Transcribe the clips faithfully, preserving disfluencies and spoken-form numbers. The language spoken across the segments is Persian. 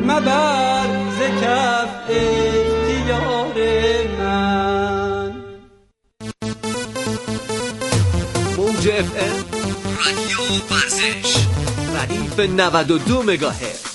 مبر ز کف اختیار من. موج اف ام رادیو ورزش ردیف نود و دو مگاهرتز.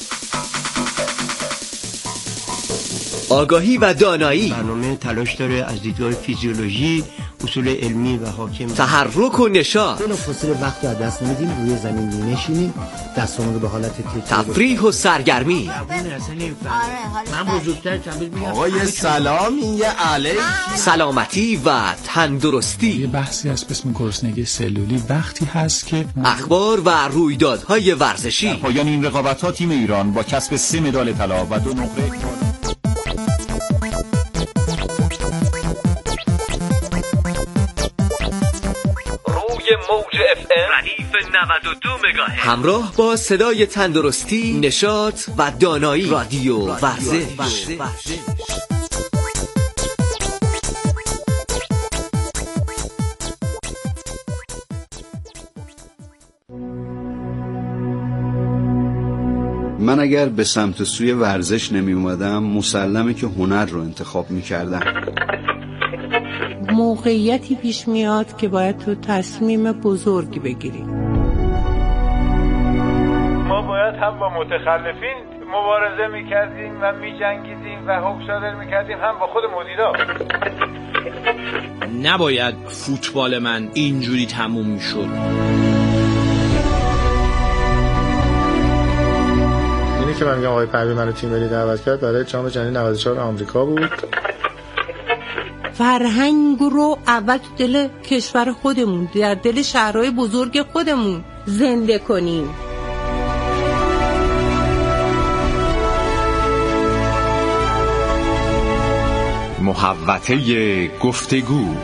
آگاهی و دانایی. برنامه تلاش داره از دیدگاه فیزیولوژی، اصول علمی و حاکم، تحرک و نشاط. بلافاصله وقت از دست نمیدیم، روی زمین می‌نشینیم، دستامون رو به حالت تکیه، تفریح و سرگرمی. من بزرگتر تبدیل میگم آقای سلام، یه علیک. سلامتی و تندرستی. یه بحثی هست به اسم گرسنگی سلولی. وقتی هست که اخبار و رویدادهای ورزشی. پایان این رقابت‌ها تیم ایران با کسب سه مدال طلا و دو نقره موج اف ام ردیف نود و دو مگاهرتز همراه با صدای تندرستی، نشاط و دانایی. رادیو ورزش. من اگر به سمت سوی ورزش نمی اومدم مسلمه که هنر رو انتخاب می کردم. موقعیتی پیش میاد که باید تو تصمیم بزرگی بگیریم. ما باید هم با متخلفین مبارزه میکردیم و میجنگیدیم و حکم صادر میکردیم، هم با خود مدیرا. نباید فوتبال من اینجوری تموم میشد. اینی که من میگم آقای پروین منو تیم ملی دعوت کرد برای جام جهانی نود و چهار آمریکا بود. فرهنگ رو اول تو دل کشور خودمون، در دل شهرهای بزرگ خودمون زنده کنیم. محوطه گفتگو.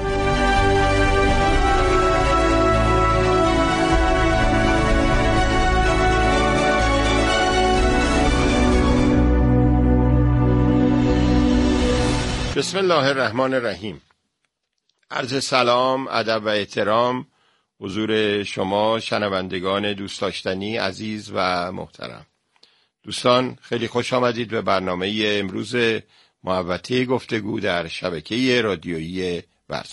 بسم الله الرحمن الرحیم. عرض سلام، ادب و احترام حضور شما شنوندگان دوست داشتنی عزیز و محترم. دوستان خیلی خوش آمدید به برنامه امروز محوطه گفتگو در شبکه رادیویی ورزش.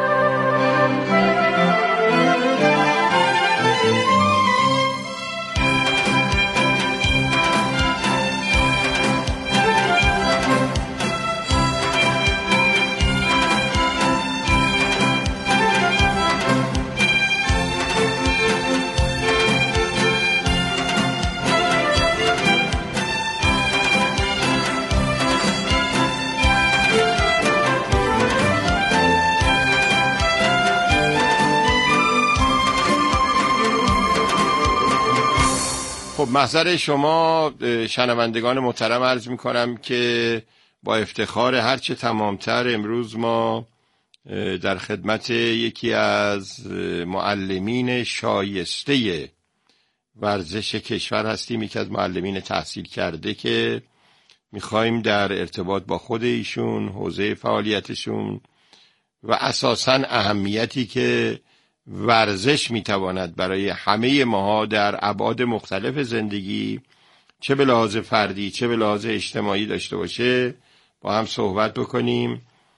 خب محضر شما شنوندگان محترم عرض می کنم که با افتخار هرچه تمامتر امروز ما در خدمت یکی از معلمین شایسته ورزش کشور هستیم، یکی از معلمین تحصیل کرده که میخوایم در ارتباط با خود ایشون، حوزه فعالیتشون و اساساً اهمیتی که ورزش میتواند برای همه ماها در ابعاد مختلف زندگی، چه به لحاظ فردی چه به لحاظ اجتماعی داشته باشه، با هم صحبت بکنیم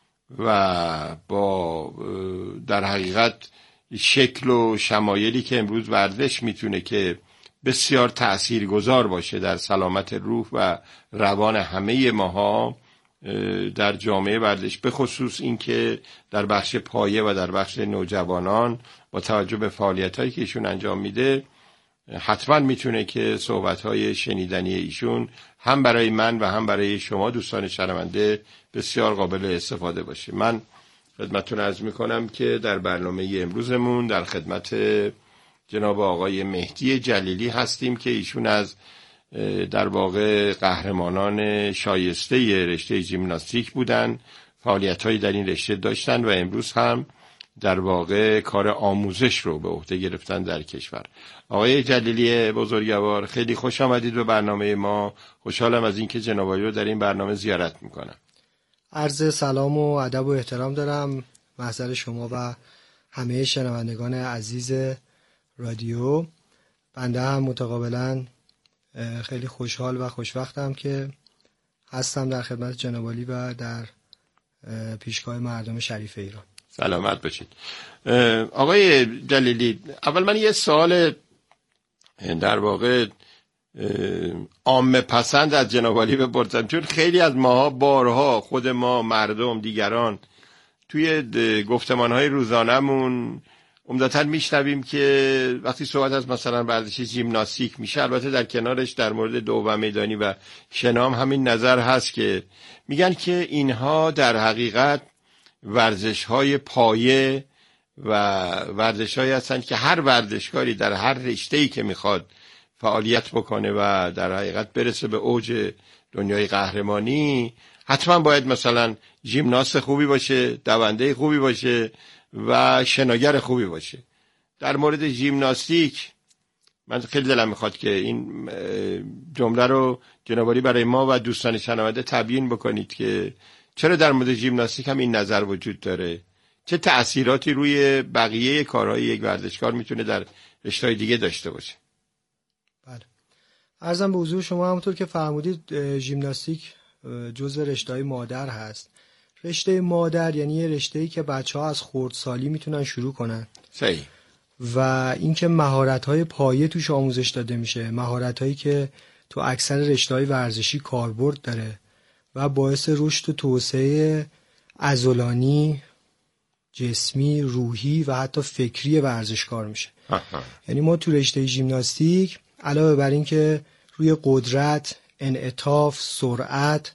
و با در حقیقت شکل و شمایلی که امروز ورزش میتونه که بسیار تأثیرگذار باشه در سلامت روح و روان همه ماها در جامعه ورزش، به خصوص این که در بخش پایه و در بخش نوجوانان با توجه به فعالیت‌هایی که ایشون انجام میده حتما میتونه که صحبت‌های شنیدنی ایشون هم برای من و هم برای شما دوستان شنونده بسیار قابل استفاده باشه. من خدمتتون عرض میکنم که در برنامه امروزمون در خدمت جناب آقای مهدی جلیلی هستیم که ایشون از در واقع قهرمانان شایسته رشته ژیمناستیک بودن، فعالیت‌هایی در این رشته داشتن و امروز هم در واقع کار آموزش رو به عهده گرفتن در کشور. آقای جلیلی بزرگوار، خیلی خوش آمدید به برنامه ما. خوشحالم از اینکه جناب عالی رو در این برنامه زیارت میکنم. عرض سلام و ادب و احترام دارم محضر شما و همه شنوندگان عزیز رادیو. بنده هم متقابلا خیلی خوشحال و خوشوقتم که هستم در خدمت جناب عالی و در پیشگاه مردم شریف ایران. سلامت باشید. آقای جلیلی، اول من یه سوال در واقع عامه پسند از جناب عالی بپرسم، چون خیلی از ماها بارها خود ما مردم دیگران توی گفتمانهای روزانمون عمدتاً میشنویم که وقتی صحبت از مثلا ورزش ژیمناستیک میشه، البته در کنارش در مورد دوبه میدانی و شنا هم همین نظر هست که میگن که اینها در حقیقت ورزش‌های پایه و ورزش‌هایی هستند که هر ورزشکاری در هر رشته‌ای که میخواد فعالیت بکنه و در حقیقت برسه به اوج دنیای قهرمانی حتما باید مثلا ژیمناست خوبی باشه، دونده خوبی باشه و شناگر خوبی باشه. در مورد ژیمناستیک من خیلی دلم میخواد که این جمله رو جناب عالی برای ما و دوستان شنونده تبیین بکنید که چرا در مورد ژیمناستیک هم این نظر وجود داره، چه تأثیراتی روی بقیه کارهای یک ورزشکار میتونه در رشته‌های دیگه داشته باشه. بله. عرضم به حضور شما همونطور که فرمودید ژیمناستیک جزو رشته‌های مادر هست. رشته مادر یعنی یه رشته‌ای که بچه‌ها از خردسالی میتونن شروع کنن. صحیح. و اینکه مهارت‌های پایه توش آموزش داده میشه، مهارت‌هایی که تو اکثر رشته‌های ورزشی کاربرد داره و باعث رشد و توسعه عضلانی، جسمی، روحی و حتی فکری ورزشکار میشه. یعنی ما تو رشته ژیمناستیک علاوه بر این که روی قدرت، انعطاف، سرعت،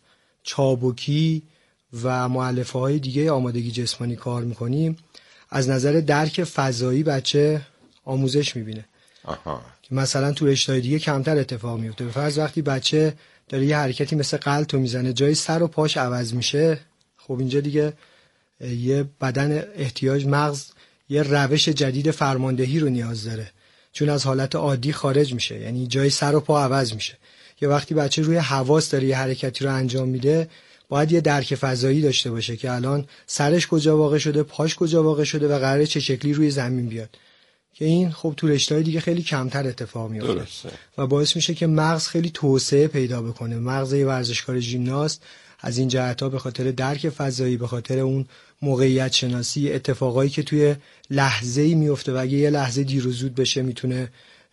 چابکی و مؤلفه‌های دیگه آمادگی جسمانی کار میکنیم، از نظر درک فضایی بچه آموزش میبینه. که مثلا تو رشته‌های دیگه کمتر اتفاق میفته. به فرض وقتی بچه داره یه حرکتی مثل غلطو میزنه، جای سر و پاش عوض میشه، خب اینجا دیگه یه بدن احتیاج مغز یه روش جدید فرماندهی رو نیاز داره، چون از حالت عادی خارج میشه، یعنی جای سر و پا عوض میشه. یا وقتی بچه روی حواس داره یه حرکتی رو انجام میده، باید یه درک فضایی داشته باشه که الان سرش کجا واقع شده، پاش کجا واقع شده و قراره چه شکلی روی زمین بیاد، که این خب تو رشته‌های دیگه خیلی کمتر اتفاق میفته و باعث میشه که مغز خیلی توسعه پیدا بکنه. مغز یه ورزشکار ژیمناست از این جهت‌ها به خاطر درک فضایی، به خاطر اون موقعیت شناسی، اتفاقایی که توی لحظه‌ای میفته و اگه یه لحظه دیر و زود بشه میتونه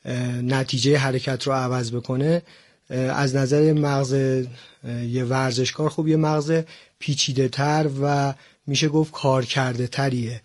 نتیجه حرکت رو عوض بکنه، از نظر مغز یه ورزشکار خب یه مغز پیچیده‌تر و میشه گفت کارکرده تریه.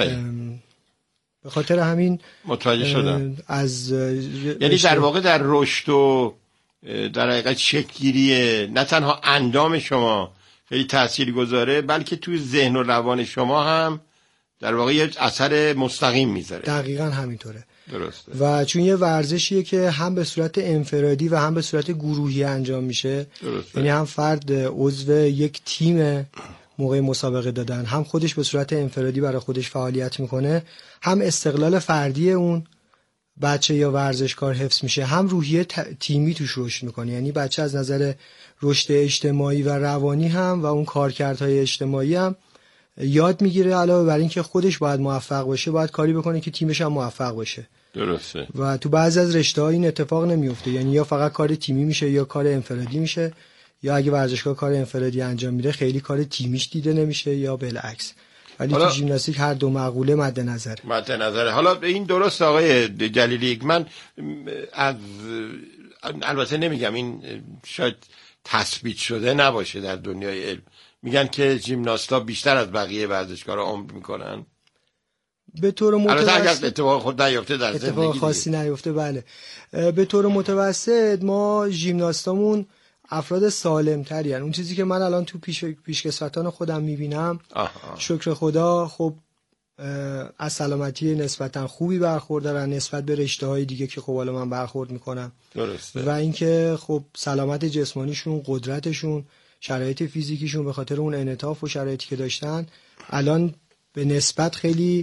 به خاطر همین متوجه شدم. از یعنی در واقع در رشد و در حقیقت شکل‌گیری نه تنها اندام شما خیلی تأثیر گذاره، بلکه توی ذهن و روان شما هم در واقع یه اثر مستقیم میذاره. دقیقاً همینطوره. درسته. و چون یه ورزشیه که هم به صورت انفرادی و هم به صورت گروهی انجام میشه، یعنی هم فرد عضو یک تیم موقع مسابقه دادن، هم خودش به صورت انفرادی برای خودش فعالیت میکنه، هم استقلال فردی اون بچه یا ورزشکار حفظ میشه، هم روحیه تیمی توش رشد میکنه. یعنی بچه از نظر رشد اجتماعی و روانی هم و اون کارکردهای اجتماعی هم یاد میگیره. علاوه بر این که خودش باید موفق باشه، باید کاری بکنه که تیمش هم موفق باشه. درسته. و تو بعضی از رشته‌ها این اتفاق نمیفته، یعنی یا فقط کار تیمی میشه یا کار انفرادی میشه، یا اگه ورزشکار کار انفرادی انجام میده خیلی کار تیمیش دیده نمیشه یا بالعکس. ولی تو ژیمناستیک هر دو مقوله مد نظره. مد نظره. حالا این درست آقای جلیلی، من از البته نمیگم این شاید تثبیت شده نباشه در دنیای علم، میگن که ژیمناستا بیشتر از بقیه ورزشکارا عمر میکنن. به طور متوسط البته اگر اتفاق خود نیفته در زندگی اتفاق خاصی نیفته، بله. به طور متوسط ما ژیمناستامون افراد سالم تری هن. اون چیزی که من الان تو پیش پیشکسوتان خودم میبینم، شکر خدا، خب از سلامتی نسبتا خوبی برخوردارن نسبت به رشته‌های دیگه که خب حالا من برخورد میکنم. درسته. و اینکه خب سلامت جسمانیشون، قدرتشون، شرایط فیزیکیشون به خاطر اون انعطاف و شرایطی که داشتن الان به نسبت خیلی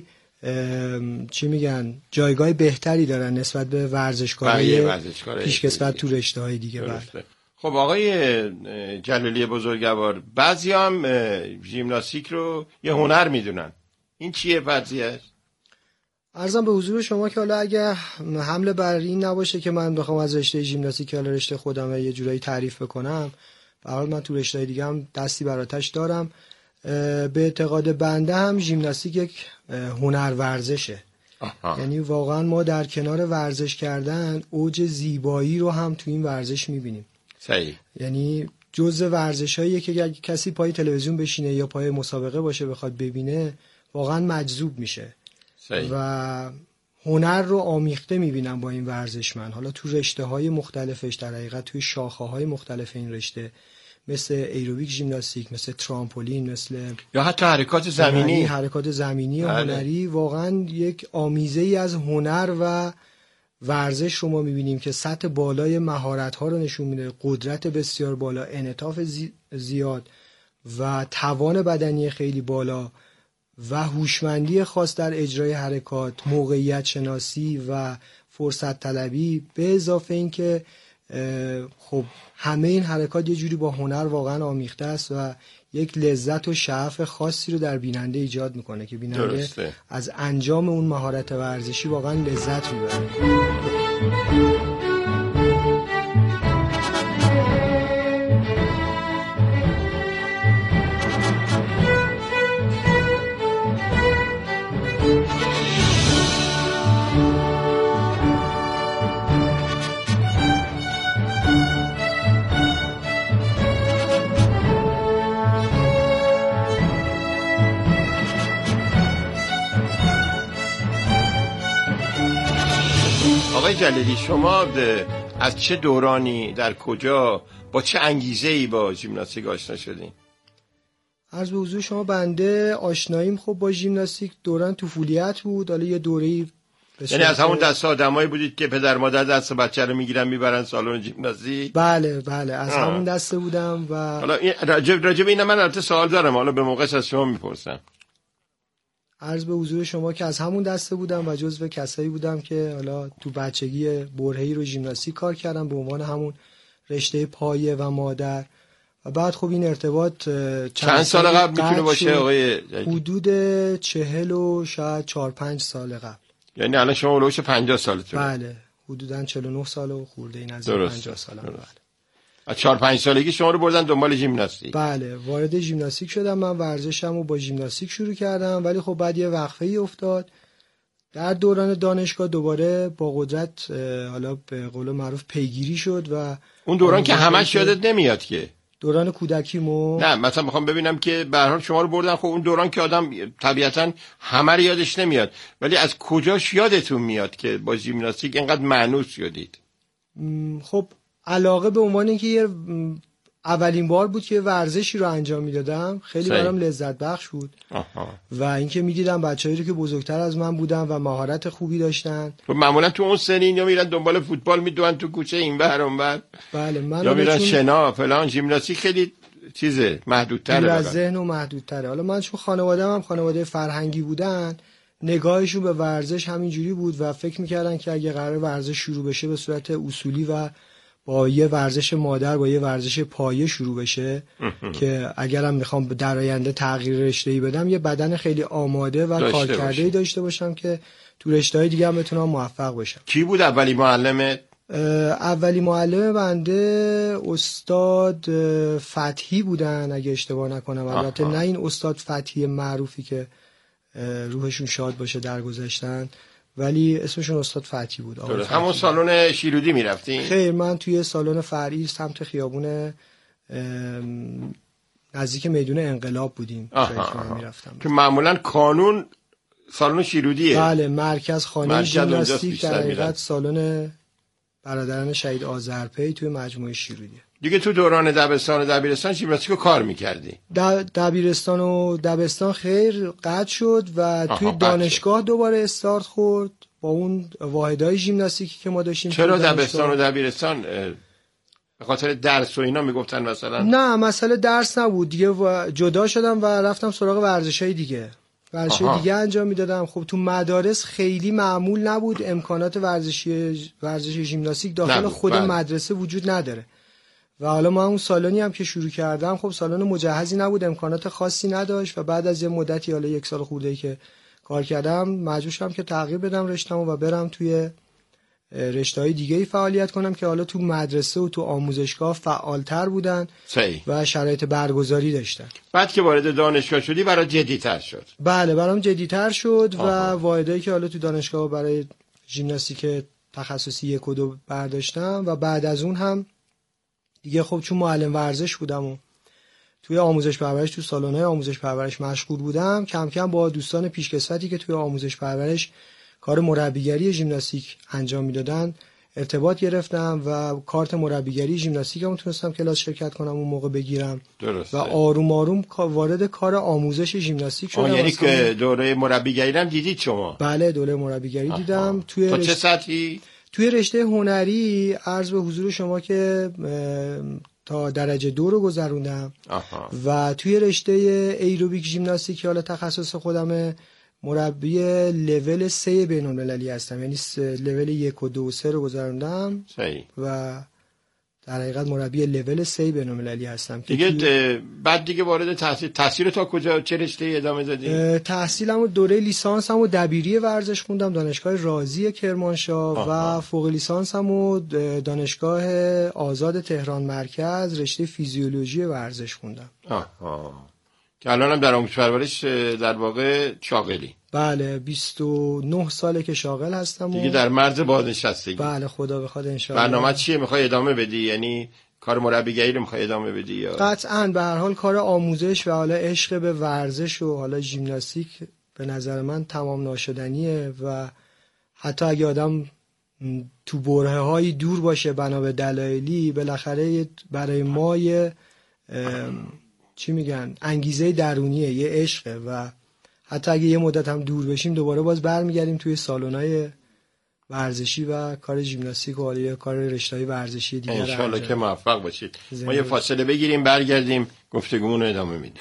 چی میگن جایگاه بهتری دارن نسبت به ورزشکارای پیشکسوت تو رشته‌های دیگه. بله. خب آقای جلالی بزرگوار، بعضی هم ژیمناستیک رو یه هنر میدونن، این چیه فرضیه؟ عرضم به حضور شما که حالا اگه حمله بر این نباشه که من بخوام از رشته ژیمناستیک حالا رشته خودم یه جورایی تعریف بکنم، به هر حال من تو رشته دیگه هم دستی بر آتش دارم. به اعتقاد بنده هم ژیمناستیک یک هنر ورزشه. آها. یعنی واقعا ما در کنار ورزش کردن اوج زیبایی رو هم تو این ورزش میبینیم. صحیح. یعنی جزء ورزشاییه که اگه کسی پای تلویزیون بشینه یا پای مسابقه باشه بخواد ببینه واقعا مجذوب میشه. صحیح. و هنر رو آمیخته میبینم با این ورزش من. حالا تو رشته های مختلفش، در حقیقت توی شاخه های مختلف این رشته، مثل ایروبیک ژیمناستیک، مثل ترامپولین، مثل یا حتی حرکات زمینی، حرکات زمینی و هنری، واقعا یک آمیزه ای از هنر و ورزش رو ما میبینیم که سطح بالای مهارت ها رو نشون میده، قدرت بسیار بالا، انعطاف زی... زیاد و توان بدنی خیلی بالا و هوشمندی خاص در اجرای حرکات، موقعیت شناسی و فرصت طلبی، به اضافه این که خب همه این حرکات یه جوری با هنر واقعا آمیخته است و یک لذت و شعف خاصی رو در بیننده ایجاد میکنه که بیننده درسته. از انجام اون مهارت ورزشی واقعا لذت میبره. آقای جلیلی، شما از چه دورانی، در کجا، با چه انگیزه‌ای با ژیمناستیک آشنا شدین؟ عرض به حضور شما بنده آشناییم خب با ژیمناستیک دوران طفولیت بود. حالا یه دوره‌ای یعنی از همون دست آدمایی بودید که پدر مادر دست بچه رو میگیرن میبرن سالن ژیمناستیک؟ بله بله از آه. همون دسته بودم. و حالا این راجب راجب اینا من البته سوال دارم، حالا به موقعش از شما میپرسم. عرض به حضور شما که از همون دسته بودم و جزو کسایی بودم که حالا تو بچگی برهه‌ای رو ژیمناستیک کار کردم به عنوان همون رشته پایه و مادر. و بعد خب این ارتباط چند, چند سال قبل میتونه باشه آقای؟ حدود چهل و شاید چهار پنج سال قبل. یعنی الان شما اولوش پنجاه سالتونه؟ بله حدوداً چهل و نه سال و خورده این از پنجاه سالم. بله. از چهار پنج سالگی شما رو بردن دنبال ژیمناستیک؟ بله وارد ژیمناستیک شدم. من ورزشمو با ژیمناستیک شروع کردم، ولی خب بعد یه وقفه‌ای افتاد. در دوران دانشگاه دوباره با قدرت حالا به قول معروف پیگیری شد و اون دوران که همش یادت نمیاد که دوران کودکیمو. نه مثلا میخوام ببینم که به هر حال شما رو بردن، خب اون دوران که آدم طبیعتاً همه رو یادش نمیاد، ولی از کجاش یادتون میاد که با ژیمناستیک اینقدر مانوس شدید؟ خب علاقه به عنوان اینکه یه اولین بار بود که ورزشی رو انجام میدادم، خیلی برام لذت بخش بود. آها. و اینکه میدیدم بچه‌ای رو که بزرگتر از من بودن و مهارت خوبی داشتن. خب معمولا تو اون سنین یا میرن دنبال فوتبال میدوئن تو کوچه این ور اون ور. بله من یا میرن شنا فلان. ژیمناستیک خیلی چیزه محدودتره، از ذهن و محدودتره. حالا من چون خانواده‌ام هم خانواده فرهنگی بودن، نگاهشون به ورزش همینجوری بود و فکر میکردن که اگه قرار ورزش شروع بشه به صورت اصولی و با یه ورزش مادر با یه ورزش پایه شروع بشه که اگرم میخوام در آینده تغییر رشته‌ای بدم یه بدن خیلی آماده و کارکرده‌ای داشته باشم که تو رشته‌های دیگه هم بتونم موفق باشم. کی بود اولی معلمت؟ اولی معلم بنده استاد فتحی بودن اگه اشتباه نکنم. البته نه این استاد فتحی معروفی که روحشون شاد باشه درگذشتن، ولی اسمشون استاد فتحی بود. همون سالن شیرودی میرفتین؟ خیر من توی سالن فرعی سمت خیابون نزدیک میدون انقلاب بودیم که میرفتم. که معمولا کانون سالن شیرودیه؟ بله مرکز خانه ژیمناستیک در حقیقت سالن برادران شهید آذرپی توی مجموعه شیرودیه. دیگه تو دوران دبستان و دبیرستان ژیمناستیکو کار میکردی؟ دبیرستان و دبستان خیر قطع شد و توی دانشگاه دوباره استارت خورد با اون واحدهای ژیمناستیکی که ما داشتیم. چرا دبستان و دبیرستان؟ به خاطر درس و اینا میگفتن مثلا؟ نه مسئله درس نبود دیگه، جدا شدم و رفتم سراغ ورزش‌های دیگه. ورزش‌های دیگه انجام میدادم. خب تو مدارس خیلی معمول نبود، امکانات ورزشی ورزش ژیمناستیک داخل نبود. خود بله. مدرسه وجود نداره. و حالا ما اون سالنی هم که شروع کردم خب سالن مجهزی نبود، امکانات خاصی نداشت و بعد از یه مدتی حالا یک سال خورده‌ای که کار کردم مجبور شدم که تغییر بدم رشته‌مو و برم توی رشته‌های دیگه‌ای فعالیت کنم که حالا تو مدرسه و تو آموزشگاه فعالتر بودن صحیح. و شرایط برگزاری داشتن. بعد که وارد دانشگاه شدی برای جدی‌تر شد. بله برام جدی‌تر شد آها. و واحدایی که حالا تو دانشگاه برای ژیمناستیک تخصصی یک و دو برداشتم و بعد از اون هم دیگه خب چون معلم ورزش بودم و توی آموزش پرورش تو سالن‌های آموزش پرورش مشغول بودم، کم کم با دوستان پیشکسوتی که توی آموزش پرورش کار مربیگری ژیمناستیک انجام میدادن ارتباط گرفتم و کارت مربیگری ژیمناستیکم تونستم کلاس شرکت کنم اون موقع بگیرم. درسته. و آروم آروم وارد کار آموزش ژیمناستیک شدم. یعنی که دوره مربیگری هم دیدید شما؟ بله دوره مربیگری دیدم. توی تا چه سطحی؟ توی رشته هنری عرض به حضور شما که تا درجه دو رو گذروندم. آها. و توی رشته ایروبیک ژیمناستیک حالا تخصص خودمه مربی لول سه بین‌المللی هستم، یعنی لول یک و دو و سه رو گذروندم. صحیح. و در حقیقت مربی لول سه بین‌المللی هستم دیگه توی... بعد دیگه وارد تحصیل تحصیل تا کجا چه رشته ادامه دادی؟ تحصیلمو دوره لیسانسمو دبیری ورزش خوندم دانشگاه رازی کرمانشاه و فوق لیسانسمو دانشگاه آزاد تهران مرکز رشته فیزیولوژی ورزش خوندم. آها. که الان هم در آموزش پرورش در واقع شاغلی. بله بیست و نه ساله که شاغل هستم دیگه در مرز بازنشستگی. بله خدا بخواد ان شاء الله. برنامه چیه؟ میخوای ادامه بدی؟ یعنی کار مربیگری رو میخوای ادامه بدی یا؟ قطعاً به هر حال کار آموزش و حالا عشق به ورزش و حالا ژیمناستیک به نظر من تمام ناشدنیه و حتی اگه آدم تو برهه های دور باشه بنا به دلایلی بالاخره برای ما یه چی میگن انگیزه درونیه، یه عشقه و حتی اگه یه مدت هم دور بشیم دوباره باز برمیگردیم توی سالن‌های ورزشی و کار ژیمناستیک و حالا کار رشته‌های ورزشی دیگه. ان شاءالله که موفق باشید. ما یه فاصله بگیریم برگردیم گفتگومون رو ادامه میدیم.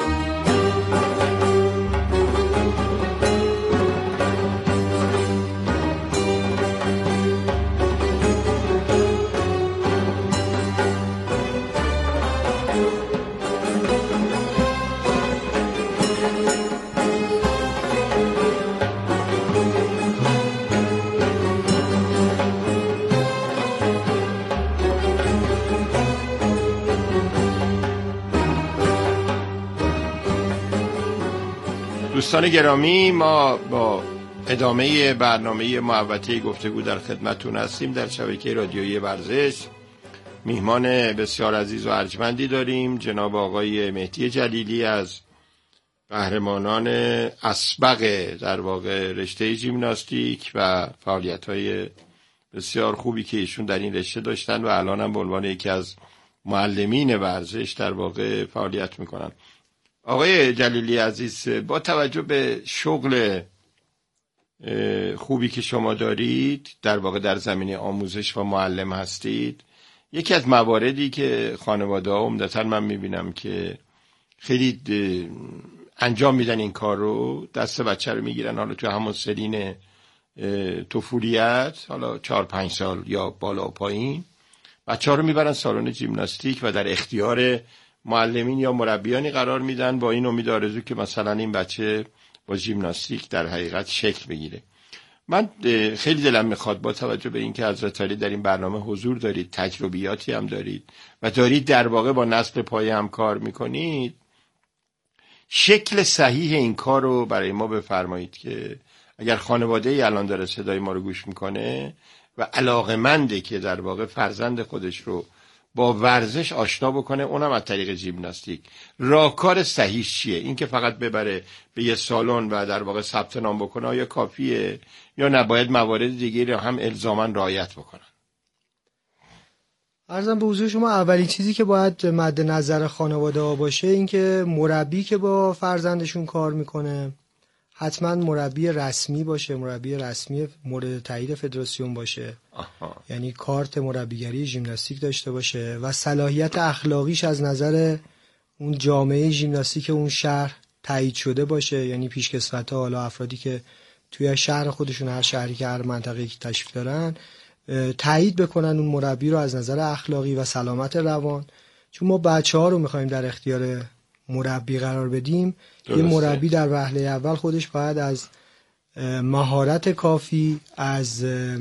دوستان گرامی، ما با ادامه برنامه محوطه گفتگو در خدمتتون هستیم. در شبکه رادیویی ورزش میهمان بسیار عزیز و ارجمندی داریم، جناب آقای مهدی جلیلی از قهرمانان اسبق در واقع رشته ژیمناستیک و فعالیت‌های بسیار خوبی که ایشون در این رشته داشتن و الان هم به عنوان یکی از معلمین ورزش در واقع فعالیت میکنن. آقای جلیلی عزیز، با توجه به شغل خوبی که شما دارید در واقع در زمینه آموزش و معلم هستید، یکی از مواردی که خانواده ها عمدتاً من میبینم که خیلی انجام میدن این کار رو، دست بچه رو میگیرن حالا تو همون سنین طفولیت، حالا چهار پنج سال یا بالا و پایین، بچه ها رو میبرن سالن ژیمناستیک و در اختیار معلمین یا مربیانی قرار میدن با این امید آرزو که مثلا این بچه با ژیمناستیک در حقیقت شکل بگیره. من خیلی دلم میخواد با توجه به اینکه حضرت عالی در این برنامه حضور دارید، تجربیاتی هم دارید و دارید در واقع با نسل پایه هم کار میکنید، شکل صحیح این کار رو برای ما بفرمایید که اگر خانواده ای الان داره صدای ما رو گوش میکنه و علاقه‌منده که در واقع فرزند خودش رو با ورزش آشنا بکنه، اونم از طریق ژیمناستیک، راهکار صحیح چیه؟ این که فقط ببره به یه سالن و در واقع ثبت نام بکنه آیا کافیه یا نباید موارد دیگه رو هم الزاما رعایت بکنن؟ عرضم به حضور شما اولین چیزی که باید مد نظر خانواده ها باشه این که مربی که با فرزندشون کار میکنه حتما مربی رسمی باشه، مربی رسمی مورد تایید فدراسیون باشه. آها. یعنی کارت مربیگری ژیمناستیک داشته باشه و صلاحیت اخلاقیش از نظر اون جامعه ژیمناستیک اون شهر تایید شده باشه، یعنی پیشکسوت‌ها حالا افرادی که توی شهر خودشون، هر شهری که هر منطقه‌ای که تشریف دارن، تایید بکنن اون مربی رو از نظر اخلاقی و سلامت روان. چون ما بچه‌ها رو می‌خوایم در اختیار مربی قرار بدیم، درسته. یه مربی در وهله اول خودش باید از مهارت کافی، از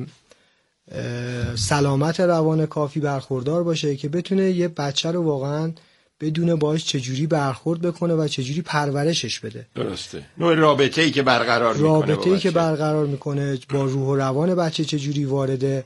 سلامت روان کافی برخوردار باشه که بتونه یه بچه رو واقعا بدونه باش چجوری برخورد بکنه و چجوری پرورشش بده. درسته. نوع رابطه‌ای که برقرار میکنه، رابطه‌ای که برقرار میکنه با روح و روان بچه چجوری وارد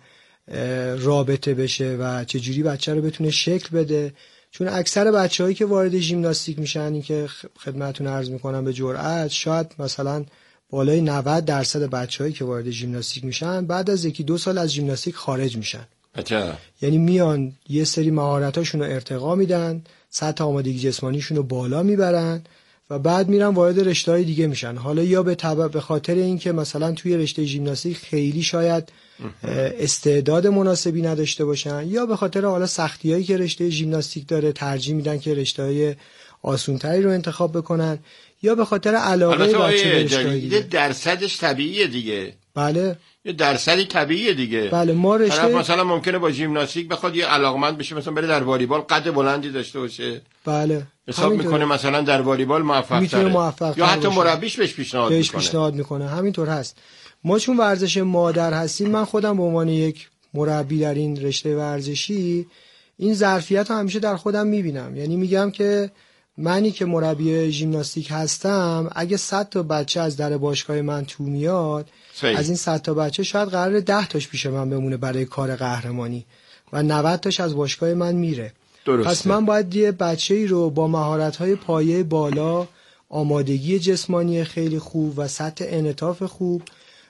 رابطه بشه و چجوری بچه رو بتونه شکل بده. چون اکثر بچه‌هایی که وارد ژیمناستیک میشن، این که خدمتتون عرض میکنم به جرئت، شاید مثلا بالای نود درصد بچه‌هایی که وارد ژیمناستیک میشن بعد از یکی دو سال از ژیمناستیک خارج میشن. بچه. یعنی میان یه سری مهارتاشون رو ارتقا میدن، سطح آمادگی جسمانیشون رو بالا میبرن و بعد میرن وارد رشته‌های دیگه میشن. حالا یا به تبع به خاطر اینکه مثلا توی رشته ژیمناستیک خیلی شاید استعداد مناسبی نداشته باشن، یا به خاطر حالا سختیایی که رشته ژیمناستیک داره ترجیح میدن که رشته‌های آسونتری رو انتخاب بکنن، یا به خاطر علاقه بچه به رشته‌های دیگه. درصدش طبیعیه دیگه. بله. یه درصدی طبیعیه دیگه. بله. ما رشته طرف مثلا ممکنه با ژیمناستیک بخواد یه علاقمند بشه، مثلا بره در والیبال قد بلندی داشته باشه. بله. حساب میکنه مثلا در والیبال موفق تره، یا حتی مربیش بهش پیشنهاد میکنه. بهش پیشنهاد میکنه. همینطور هست. ما چون ورزش مادر هستیم، من خودم به عنوان یک مربی در این رشته ورزشی این ظرفیت رو همیشه در خودم میبینم. یعنی میگم که منی که مربی ژیمناستیک هستم، اگه صد تا بچه از در باشگاه من تو میاد، صحیح. از این صد تا بچه شاید قراره ده تاش پیش من بمونه برای کار قهرمانی و نود تاش از باشگاه من میره. درسته. پس من باید یه بچه‌ای رو با مهارت‌های پایه بالا، آمادگی جسمانی خیلی خوب و سطح انعطاف خوب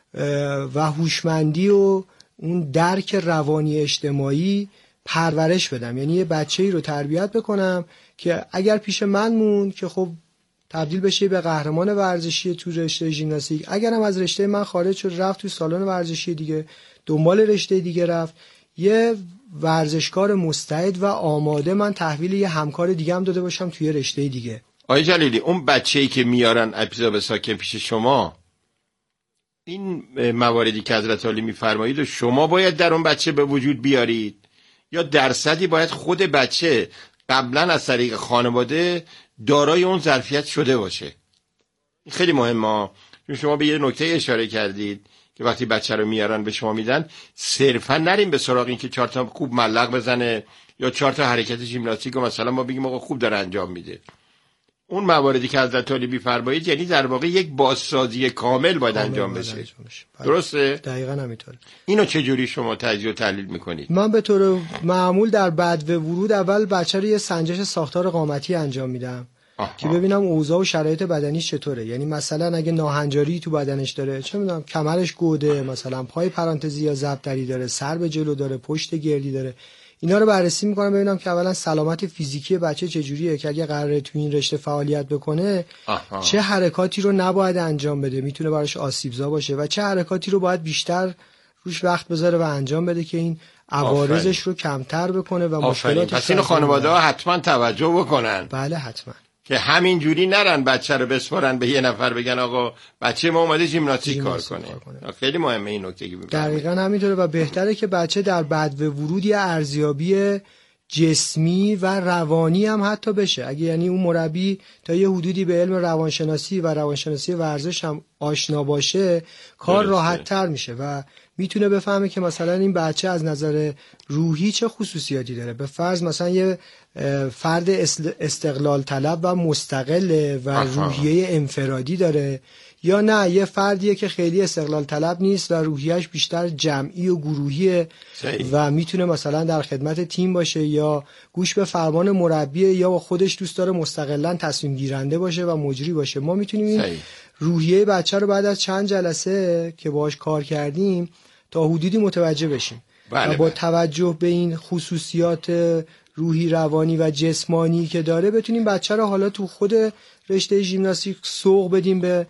و هوشمندی و اون درک روانی اجتماعی پرورش بدم. یعنی یه بچه‌ای رو تربیت بکنم که اگر پیش من مون که خب تبدیل بشه به قهرمان ورزشی تو رشته ژیمناستیک، اگرم از رشته من خارج شد رفت تو سالن ورزشی دیگه، دنبال رشته دیگه رفت، یه ورزشکار مستعد و آماده من تحویل یه همکار دیگه هم داده باشم توی رشته دیگه. آقای جلیلی، اون بچه‌ای که میارن اپیزا ساکن پیش شما، این مواردی که حضرت عالی میفرمایید و شما باید در اون بچه به وجود بیارید، یا درصدی باید خود بچه قبلا از طریق خانواده دارای اون ظرفیت شده باشه؟ خیلی مهمه، چون شما به یه نکته اشاره کردید که وقتی بچه رو میارن به شما میدن، صرفا نریم به سراغ این که چهار تا خوب ملق بزنه یا چهار تا حرکت ژیمناستیک رو مثلا ما بگیم آقا خوب داره انجام میده. اون مواردی که حضرت عالی میفرمایید یعنی در واقع یک بازسازی کامل باید کامل انجام بشه. درسته؟ دقیقاً همینطوره. اینو چجوری شما تجزیه و تحلیل میکنید؟ من به طور معمول در بعد ورود اول بچه رو یه سنجش ساختار قامتی انجام میدم آها. که ببینم اوضاع و شرایط بدنیش چطوره. یعنی مثلا اگه ناهنجاری تو بدنش داره، چه میدونم کمرش گوده، مثلا پای پرانتزی یا ضبطری داره، سر به جلو داره، پشت گردی داره، اینا رو بررسی میکنم ببینم که اولا سلامت فیزیکی بچه چجوریه که اگه قراره تو این رشته فعالیت بکنه آها. چه حرکاتی رو نباید انجام بده، میتونه براش آسیبزا باشه، و چه حرکاتی رو باید بیشتر روش وقت بذاره و انجام بده که این عوارضش رو کمتر بکنه و مشکلاتش. پس اینو خانواده‌ها حتما توجه بکنن. بله حتما. که همین جوری نرن بچه رو بسپارن به یه نفر بگن آقا بچه ما اومده ژیمناستیک کار کنه. کنه. خیلی مهمه این نکته که میگم. دقیقاً همینطوره و بهتره که بچه در بعد ورود یه ارزیابی جسمی و روانی هم حتی بشه. اگه یعنی اون مربی تا یه حدودی به علم روانشناسی و روانشناسی ورزش هم آشنا باشه، کار راحت تر میشه و میتونه بفهمه که مثلا این بچه از نظر روحی چه خصوصیاتی داره. به فرض مثلا یه فرد استقلال طلب و مستقله و روحیه انفرادی داره، یا نه یه فردیه که خیلی استقلال طلب نیست و روحیه‌اش بیشتر جمعی و گروهیه و میتونه مثلا در خدمت تیم باشه یا گوش به فرمان مربیه یا خودش دوست داره مستقلاً تصمیم گیرنده باشه و مجری باشه. ما میتونیم این روحیه بچه رو بعد از چند جلسه که باهاش کار کردیم تا حدودی متوجه بشیم بله و با توجه به این خصوصیات روحی، روانی و جسمانی که داره بتونیم بچه رو حالا تو خود رشته ژیمناستیک سوق بدیم به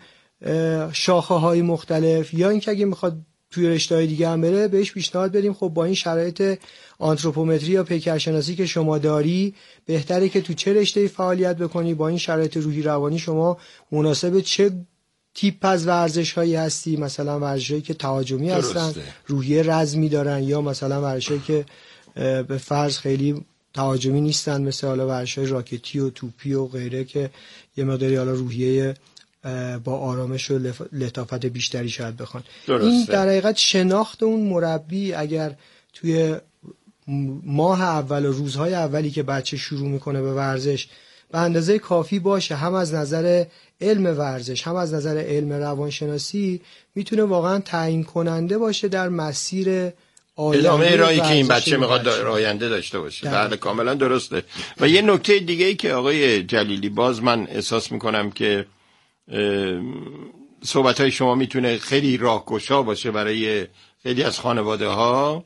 شاخه های مختلف، یا اینکه اگه میخواد توی رشته های دیگه هم بره بهش پیشنهاد بدیم خب با این شرایط آنتروپومتری یا پیکرشناسی که شما داری بهتره که تو چه رشته‌ای فعالیت بکنی، با این شرایط روحی روانی شما مناسب چه تیپ از ورزش هایی هستی، مثلا ورزش هایی که تهاجمی هستن روحیه رزمی دارن، یا مثلا ورزش هایی که به فرض خیلی تهاجمی نیستن مثل حالا ورزش های راکتی و توپی و غیره که یه مقداری حالا روحیه با آرامش و لطافت بیشتری شاید بخوان. درسته. این در حقیقت شناخت اون مربی اگر توی ماه اول و روزهای اولی که بچه شروع میکنه به ورزش به اندازه کافی باشه، هم از نظر علم ورزش هم از نظر علم روانشناسی، میتونه واقعا تعیین کننده باشه در مسیر ادامه راهی که این بچه میخواد آینده داشته باشه. بله کاملا درسته. و یه نکته دیگه ای که آقای جلیلی باز من احساس میکنم که صحبتهای شما میتونه خیلی راهگشا باشه برای خیلی از خانواده ها.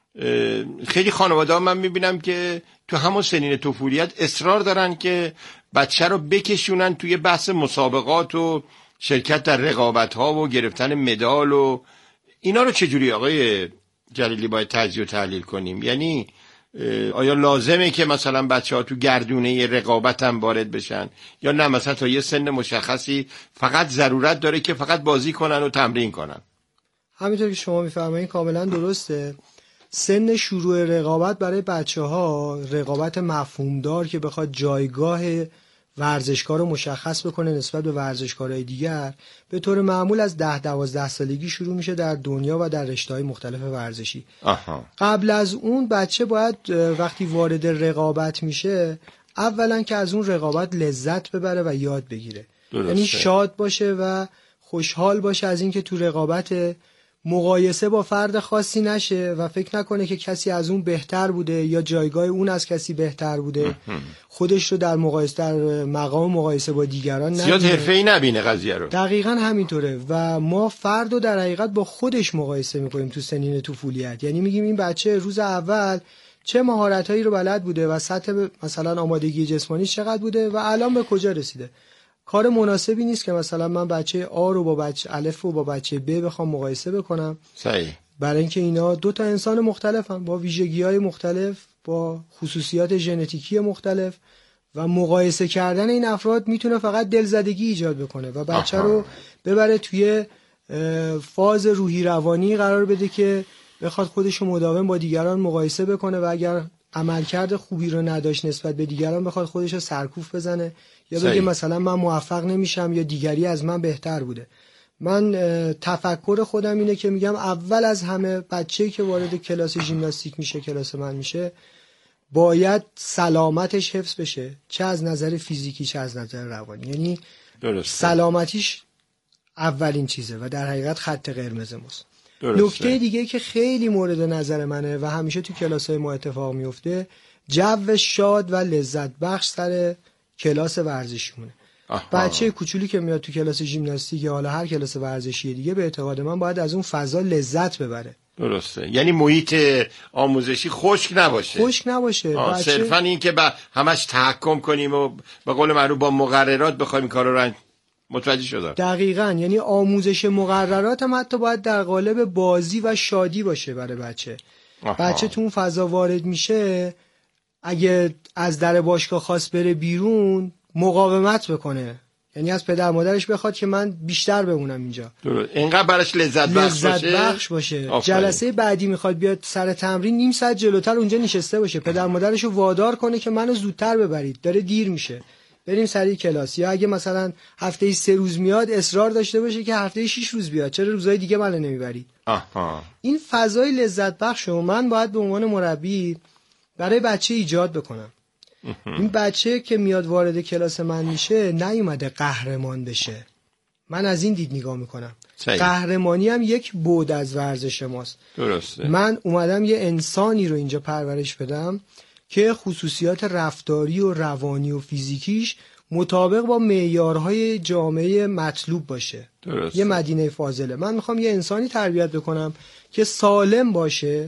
خیلی خانواده ها من میبینم که تو همون سنین طفولیت اصرار دارن که بچه رو بکشونن توی بحث مسابقات و شرکت در رقابت ها و گرفتن مدال و اینا رو چجوری آقای جلیلی باید تجزیه و تحلیل کنیم؟ یعنی آیا لازمه که مثلا بچه ها تو گردونه رقابت هم وارد بشن یا نه مثلا تا یه سن مشخصی فقط ضرورت داره که فقط بازی کنن و تمرین کنن؟ همینطور که شما میفرمایید کاملا درسته. سن شروع رقابت برای بچه ها رقابت مفهومدار که بخواد جایگاه ورزشکار رو مشخص بکنه نسبت به ورزشکارهای دیگر به طور معمول از ده دوازده سالگی شروع میشه در دنیا و در رشته‌های مختلف ورزشی. آها. قبل از اون بچه باید وقتی وارد رقابت میشه اولا که از اون رقابت لذت ببره و یاد بگیره. درسته. یعنی شاد باشه و خوشحال باشه از اینکه تو رقابت مقایسه با فرد خاصی نشه و فکر نکنه که کسی از اون بهتر بوده یا جایگاه اون از کسی بهتر بوده، خودش رو در مقایسه در مقام مقایسه با دیگران نبینه، زیاد حرفه‌ای نبینه قضیه رو. دقیقاً همینطوره و ما فرد رو در حقیقت با خودش مقایسه میکنیم تو سنین طفولیت. یعنی میگیم این بچه روز اول چه مهارتایی رو بلد بوده و سطح مثلا آمادگی جسمانی چقدر بوده و الان به کجا رسیده. کار مناسبی نیست که مثلا من بچه آ رو با بچه الف رو با بچه ب بخوام مقایسه بکنم. صحیح. برای اینکه اینا دو تا انسان مختلفن با ویژگی‌های مختلف، با خصوصیات ژنتیکی مختلف و مقایسه کردن این افراد میتونه فقط دلزدگی ایجاد بکنه و بچه آها. رو ببره توی فاز روحی روانی قرار بده که بخواد خودش رو مداوم با دیگران مقایسه بکنه و اگر عملکرد خوبی رو نداشت نسبت به دیگران بخواد خودش رو سرکوف بزنه یا بگه مثلا من موفق نمیشم یا دیگری از من بهتر بوده. من تفکر خودم اینه که میگم اول از همه بچه‌ای که وارد کلاس ژیمناستیک میشه، کلاس من میشه، باید سلامتش حفظ بشه، چه از نظر فیزیکی چه از نظر روانی. یعنی درسته. سلامتیش اولین چیزه و در حقیقت خط قرمز ماست. درسته. نکته دیگه که خیلی مورد نظر منه و همیشه تو کلاس‌های ما اتفاق میفته، جو شاد و لذت بخش سر کلاس ورزشیمونه. بچه کوچولی که میاد تو کلاس ژیمناستیک یا حالا هر کلاس ورزشی دیگه به اعتقاد من باید از اون فضا لذت ببره. درسته. یعنی محیط آموزشی خشک نباشه. خشک نباشه. بچه... صرفا این که با همش تحکم کنیم و به قول معروف با مقررات بخوایم کارا رو متوجه شدم. دقیقاً. یعنی آموزش مقررات هم حتی باید در قالب بازی و شادی باشه برای بچه. آها. بچه تو اون فضا وارد میشه، اگه از در باشگاه خواست بره بیرون مقاومت بکنه، یعنی از پدر مادرش بخواد که من بیشتر بمونم اینجا. درست. اینقدر براش لذت بخش لذت باشه. بخش باشه. آفره. جلسه بعدی میخواد بیاد سر تمرین نیم ساعت جلوتر اونجا نشسته باشه، پدر مادرشو وادار کنه که منو زودتر ببرید، داره دیر میشه، بریم سری کلاس. یا اگه مثلا هفته سه روز میاد اصرار داشته باشه که هفته شش روز بیاد، چرا روزهای دیگه منو نمیبرید؟ آها. این فضای لذت بخش رو من باید به عنوان مربی برای بچه ایجاد بکنم. این بچه که میاد وارد کلاس من میشه نیومده قهرمان بشه. من از این دید نگاه میکنم. صحیح. قهرمانی هم یک بعد از ورزش ماست. درسته. من اومدم یه انسانی رو اینجا پرورش بدم که خصوصیات رفتاری و روانی و فیزیکیش مطابق با معیارهای جامعه مطلوب باشه. درسته. یه مدینه فاضله. من میخوام یه انسانی تربیت بکنم که سالم باشه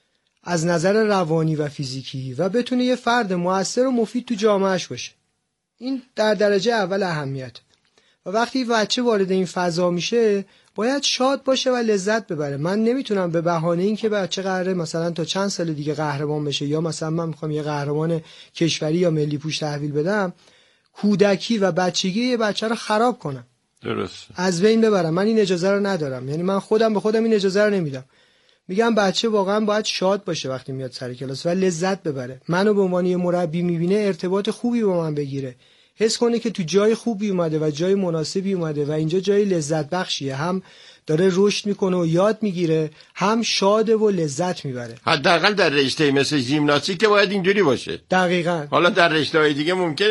از نظر روانی و فیزیکی و بتونه یه فرد مؤثر و مفید تو جامعهش باشه. این در درجه اول اهمیت. و وقتی بچه وارد این فضا میشه باید شاد باشه و لذت ببره. من نمیتونم به بهانه این که بچه قراره مثلا تا چند سال دیگه قهرمان بشه یا مثلا من میخوام یه قهرمان کشوری یا ملی پوش تحویل بدم، کودکی و بچگی یه بچه رو خراب کنم. درست. از بین ببرم. من این اجازه رو ندارم. یعنی من خودم به خودم این اجازه رو نمیدم. میگم بچه واقعا باید شاد باشه وقتی میاد سر کلاس و لذت ببره. منو به عنوان یه مربی میبینه ارتباط خوبی با من بگیره، حس کنه که تو جای خوبی اومده و جای مناسبی اومده و اینجا جای لذت بخشیه، هم داره رشد میکنه و یاد میگیره، هم شاده و لذت میبره. حداقل در رشته مثل ژیمناستیک که باید اینجوری باشه. دقیقاً. حالا در رشته‌های دیگه ممکنه